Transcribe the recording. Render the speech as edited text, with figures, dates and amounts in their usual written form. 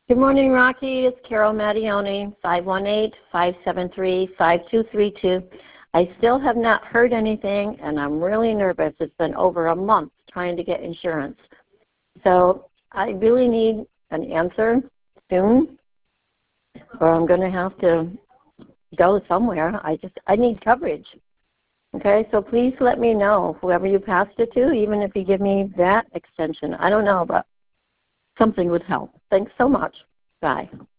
Good morning, Rocky. It's Carol Mattioni, 518-573-5232. I still have not heard anything, and I'm really nervous. It's been over a month trying to get insurance. So I really need an answer soon, or I'm going to have to go somewhere. I need coverage. Okay, so please let me know, whoever you passed it to, even if you give me that extension. I don't know, but something would help. Thanks so much. Bye.